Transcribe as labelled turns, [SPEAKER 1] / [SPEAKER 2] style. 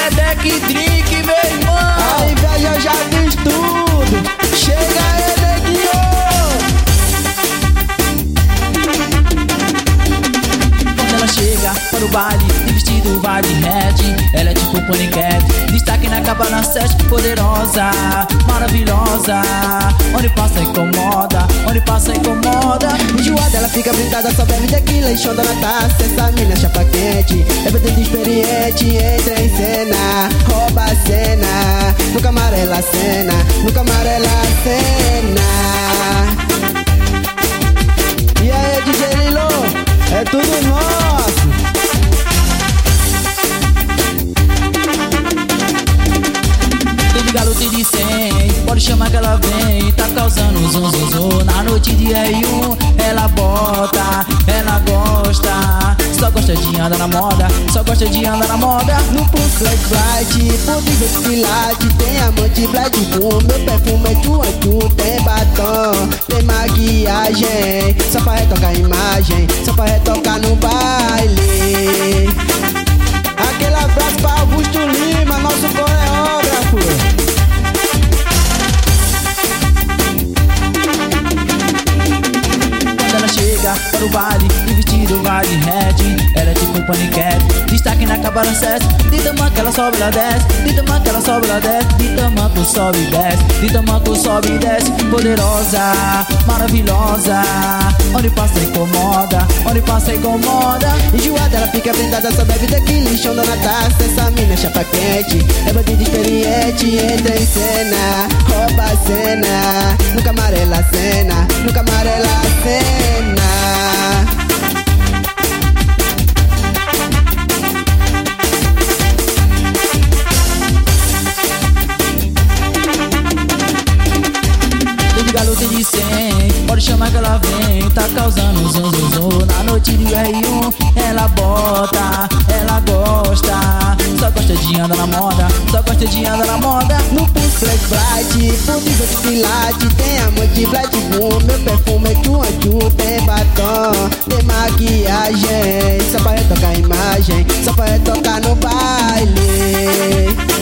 [SPEAKER 1] Sedeck Drink, meu irmão.
[SPEAKER 2] A inveja já diz tudo. Chega aí, neguinho.
[SPEAKER 1] Quando ela chega para o baile, de vestido vai de red. Ela é tipo paniquete, destaque na capa na sete. Poderosa, maravilhosa, onde passa incomoda, onde passa incomoda.
[SPEAKER 2] Enjoada, ela fica brindada, só bebe tequila e chonda na taça. Essa mina chapa quente, é bastante experiente. Entra em cena, rouba a cena. Nunca amarela a cena, nunca amarela a cena. E aí, DJ Lilo, é tudo nosso.
[SPEAKER 1] Tem de garota e de 100, pode chamar que ela vem. Tá causando zum zum zum. Na noite de R1 ela bota, ela gosta. Só gosta de andar na moda, só gosta de andar na moda.
[SPEAKER 2] No pulso black bright, possível desfilate. Tem amante black boom, meu perfume é tchu. Tem batom, tem maquiagem, só pra retocar a imagem, só pra retocar no baile. Aquele abraço pra Augusto Lima, nosso coreógrafo.
[SPEAKER 1] Quando ela chega para o baile, de vestido vai de red. Ela é tipo paniquete, destaque na capa na sete. De tamanco ela sobe, ela desce. De tamanco ela sobe, ela desce. De tamanco sobe e desce. De tamanco sobe e desce. Poderosa, maravilhosa, onde passa incomoda, onde passa incomoda.
[SPEAKER 2] Enjoada, ela fica brindada, só bebe tequila e chonda na taça. Essa mina é chapa quente, é bandido experiente. Entra em cena, rouba a cena. Nunca amarela a cena, nunca amarela a cena.
[SPEAKER 1] Garota de 100, pode chamar que ela vem. Tá causando zum zum zum. Na noite de R1 ela bota, ela gosta. Só gosta de andar na moda, só gosta de andar na moda.
[SPEAKER 2] No pulso black bright, possível desfilate. Tem amante black boom, meu perfume é tchu. Tem batom, tem maquiagem, só pra retocar a imagem, só pra retocar no baile.